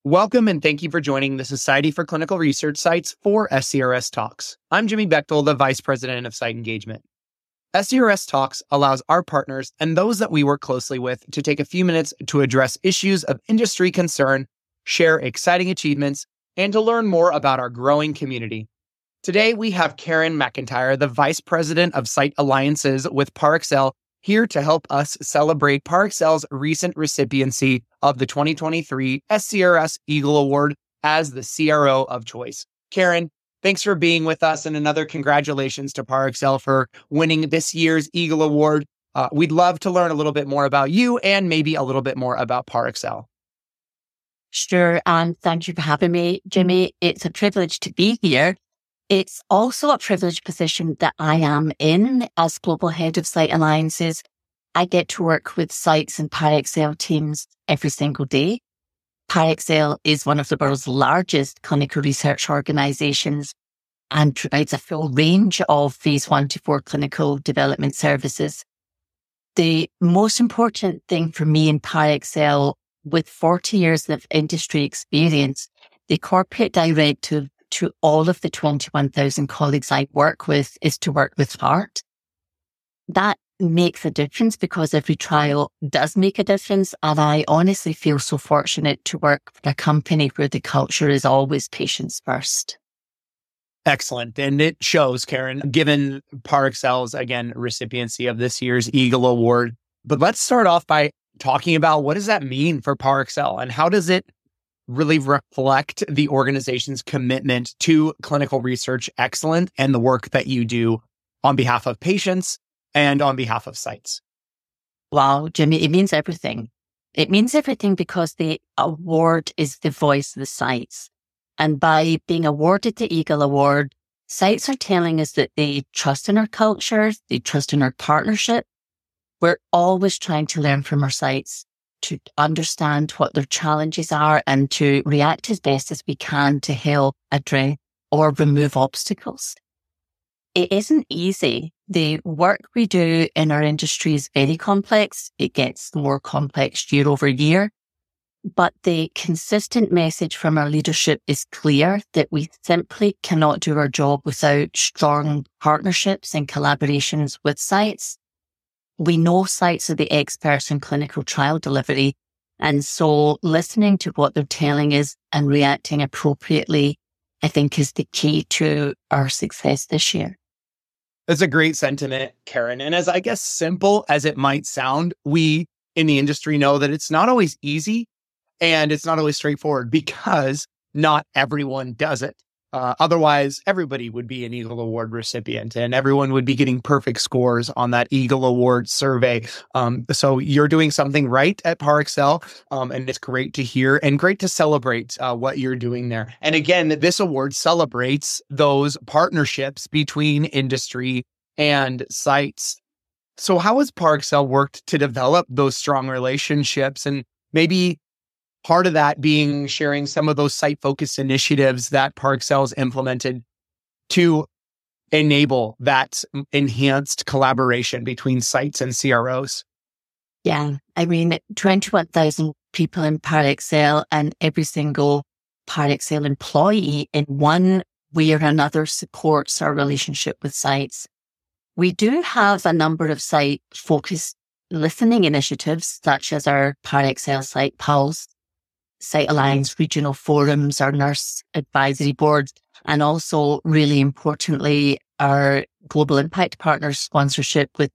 Welcome and thank you for joining the Society for Clinical Research Sites for SCRS Talks. I'm Jimmy Bechtel, the Vice President of Site Engagement. SCRS Talks allows our partners and those that we work closely with to take a few minutes to address issues of industry concern, share exciting achievements, and to learn more about our growing community. Today, we have Karen McIntyre, the Vice President of Site Alliances with Parexel, here to help us celebrate Parexel's recent recipiency of the 2023 SCRS Eagle Award as the CRO of choice. Karen, thanks for being with us, and another congratulations to Parexel for winning this year's Eagle Award. We'd love to learn a little bit more about you and maybe a little bit more about Parexel. Sure, and thank you for having me, Jimmy. It's a privilege to be here. It's also a privileged position that I am in as Global Head of Site Alliances. I get to work with sites and Parexel teams every single day. Parexel is one of the world's largest clinical research organizations and provides a full range of phase 1 to 4 clinical development services. The most important thing for me in Parexel, with 40 years of industry experience, the corporate directive to all of the 21,000 colleagues I work with is to work with heart. That makes a difference because every trial does make a difference. And I honestly feel so fortunate to work for a company where the culture is always patients first. Excellent. And it shows, Karen, given Parexel's, again, recipiency of this year's Eagle Award. But let's start off by talking about what does that mean for Parexel and how does it really reflect the organization's commitment to clinical research excellence and the work that you do on behalf of patients and on behalf of sites? Wow, Jimmy, it means everything. It means everything because the award is the voice of the sites. And by being awarded the Eagle Award, sites are telling us that they trust in our culture, they trust in our partnership. We're always trying to learn from our sites, to understand what their challenges are and to react as best as we can to help address or remove obstacles. It isn't easy. The work we do in our industry is very complex. It gets more complex year over year. But the consistent message from our leadership is clear that we simply cannot do our job without strong partnerships and collaborations with sites. We know sites are the experts in clinical trial delivery, and so listening to what they're telling us and reacting appropriately, I think, is the key to our success this year. That's a great sentiment, Karen. And as I guess simple as it might sound, we in the industry know that it's not always easy and it's not always straightforward because not everyone does it. Otherwise, everybody would be an Eagle Award recipient and everyone would be getting perfect scores on that Eagle Award survey. So you're doing something right at Parexel, and it's great to hear and great to celebrate what you're doing there. And again, this award celebrates those partnerships between industry and sites. So how has Parexel worked to develop those strong relationships, and maybe part of that being sharing some of those site-focused initiatives that Parexel's implemented to enable that enhanced collaboration between sites and CROs? Yeah, I mean, 21,000 people in Parexel, and every single Parexel employee in one way or another supports our relationship with sites. We do have a number of site-focused listening initiatives, such as our Parexel Site Pulse, Site Alliance regional forums, our nurse advisory boards, and also, really importantly, our Global Impact Partners sponsorship with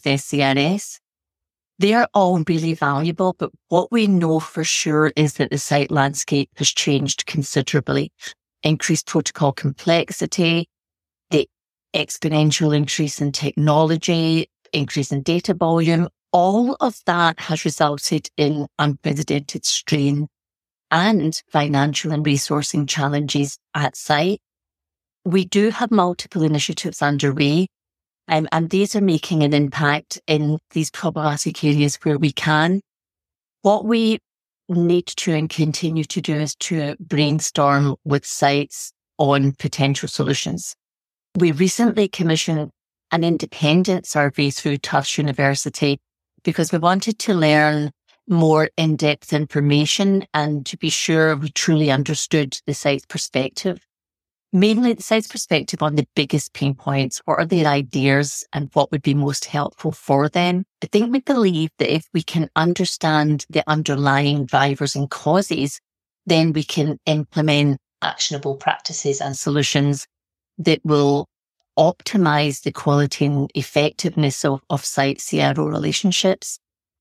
SCRS. They are all really valuable, but what we know for sure is that the site landscape has changed considerably. Increased protocol complexity, the exponential increase in technology, increase in data volume, all of that has resulted in unprecedented strain and financial and resourcing challenges at site. We do have multiple initiatives underway, and these are making an impact in these problematic areas where we can. What we need to and continue to do is to brainstorm with sites on potential solutions. We recently commissioned an independent survey through Tufts University because we wanted to learn more in-depth information and to be sure we truly understood the site's perspective. Mainly the site's perspective on the biggest pain points, what are their ideas and what would be most helpful for them. I think we believe that if we can understand the underlying drivers and causes, then we can implement actionable practices and solutions that will optimize the quality and effectiveness of site CRO relationships.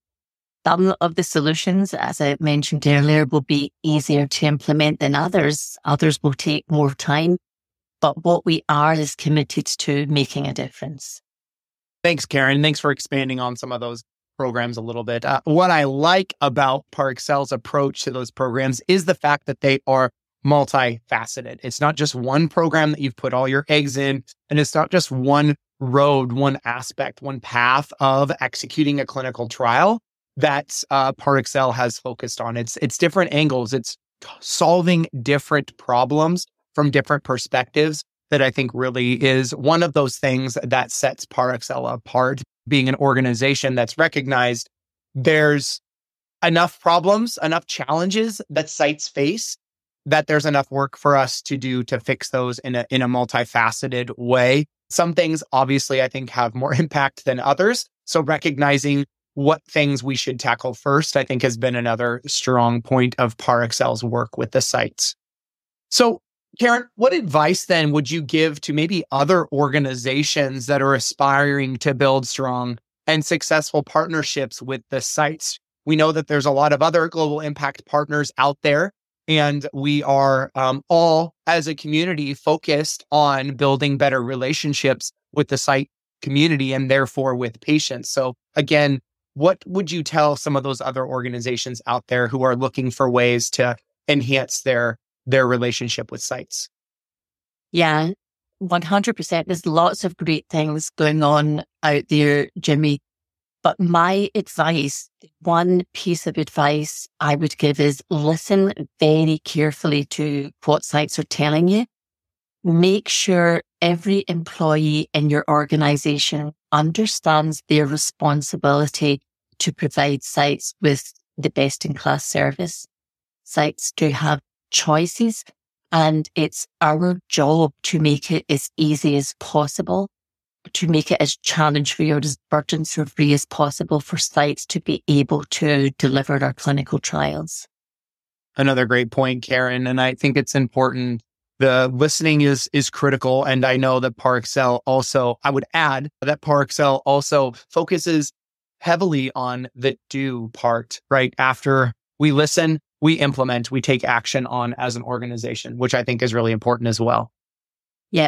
Some of the solutions, as I mentioned earlier, will be easier to implement than others. Others will take more time. But what we are is committed to making a difference. Thanks, Karen. Thanks for expanding on some of those programs a little bit. What I like about Parexcel's approach to those programs is the fact that they are multifaceted. It's not just one program that you've put all your eggs in, and it's not just one road, one aspect, one path of executing a clinical trial that Parexcel has focused on. It's different angles. It's solving different problems from different perspectives that I think really is one of those things that sets Parexcel apart. Being an organization that's recognized there's enough problems, enough challenges that sites face, that there's enough work for us to do to fix those in a multifaceted way. Some things obviously I think have more impact than others. So recognizing what things we should tackle first, I think has been another strong point of Parexcel's work with the sites. So Karen, what advice then would you give to maybe other organizations that are aspiring to build strong and successful partnerships with the sites? We know that there's a lot of other global impact partners out there, and we are all as a community focused on building better relationships with the site community and therefore with patients. So again, what would you tell some of those other organizations out there who are looking for ways to enhance their relationship with sites? Yeah, 100%. There's lots of great things going on out there, Jimmy. But my advice, one piece of advice I would give is listen very carefully to what sites are telling you. Make sure every employee in your organization understands their responsibility to provide sites with the best-in-class service. Sites do have choices, and it's our job to make it as easy as possible, to make it as challenge-free or as burden-free as possible for sites to be able to deliver our clinical trials. Another great point, Karen. And I think it's important. The listening is critical. And I know that Parexcel also, I would add that Parexcel also focuses heavily on the do part, right? After we listen, we implement, we take action on as an organization, which I think is really important as well. Yeah,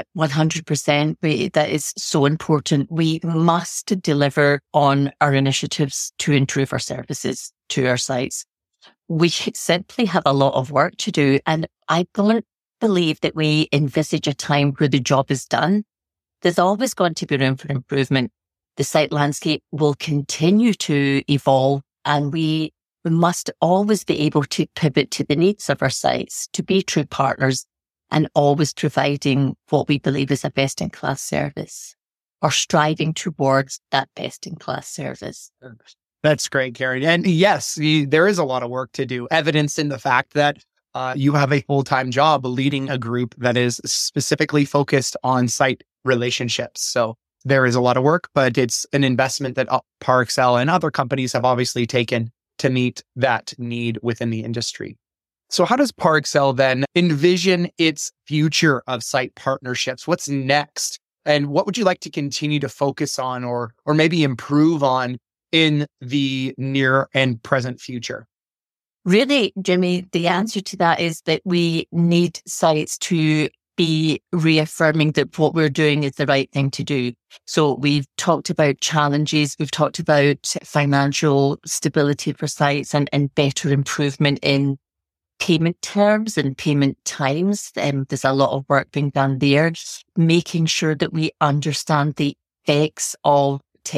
100%. That is so important. We must deliver on our initiatives to improve our services to our sites. We simply have a lot of work to do. And I don't believe that we envisage a time where the job is done. There's always going to be room for improvement. The site landscape will continue to evolve, and we must always be able to pivot to the needs of our sites, to be true partners, and always providing what we believe is a best-in-class service, or striving towards that best-in-class service. That's great, Karen. And yes, there is a lot of work to do, evidenced in the fact that you have a full-time job leading a group that is specifically focused on site relationships. So there is a lot of work, but it's an investment that Parexcel and other companies have obviously taken to meet that need within the industry. So how does Parexcel then envision its future of site partnerships? What's next? And what would you like to continue to focus on or maybe improve on in the near and present future? Really, Jimmy, the answer to that is that we need sites to be reaffirming that what we're doing is the right thing to do. So we've talked about challenges, we've talked about financial stability for sites and better improvement in payment terms and payment times. There's a lot of work being done there, making sure that we understand the effects of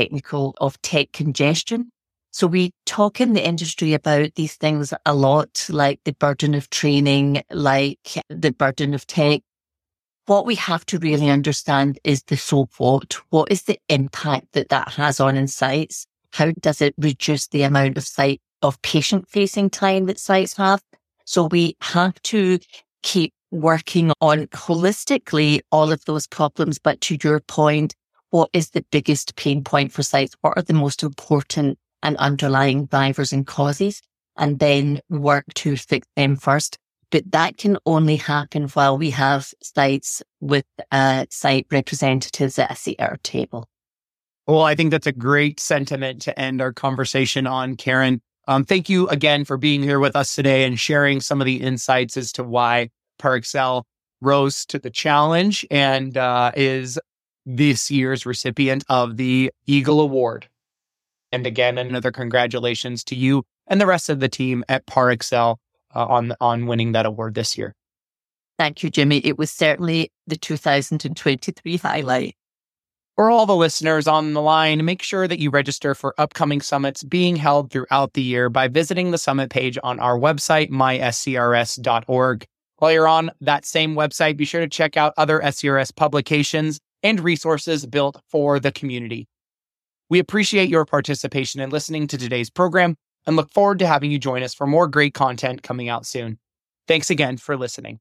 tech congestion. So we talk in the industry about these things a lot, like the burden of training, like the burden of tech. What we have to really understand is the so what. What is the impact that has on sites? How does it reduce the amount of site of patient-facing time that sites have. So we have to keep working on holistically all of those problems. But to your point, what is the biggest pain point for sites? What are the most important and underlying drivers and causes? And then work to fix them first. But that can only happen while we have sites with site representatives at a seat at our table. Well, I think that's a great sentiment to end our conversation on, Karen. Thank you again for being here with us today and sharing some of the insights as to why Parexel rose to the challenge and is this year's recipient of the Eagle Award. And again, another congratulations to you and the rest of the team at Parexel on winning that award this year. Thank you, Jimmy. It was certainly the 2023 highlight. For all the listeners on the line, make sure that you register for upcoming summits being held throughout the year by visiting the summit page on our website, myscrs.org. While you're on that same website, be sure to check out other SCRS publications and resources built for the community. We appreciate your participation in listening to today's program and look forward to having you join us for more great content coming out soon. Thanks again for listening.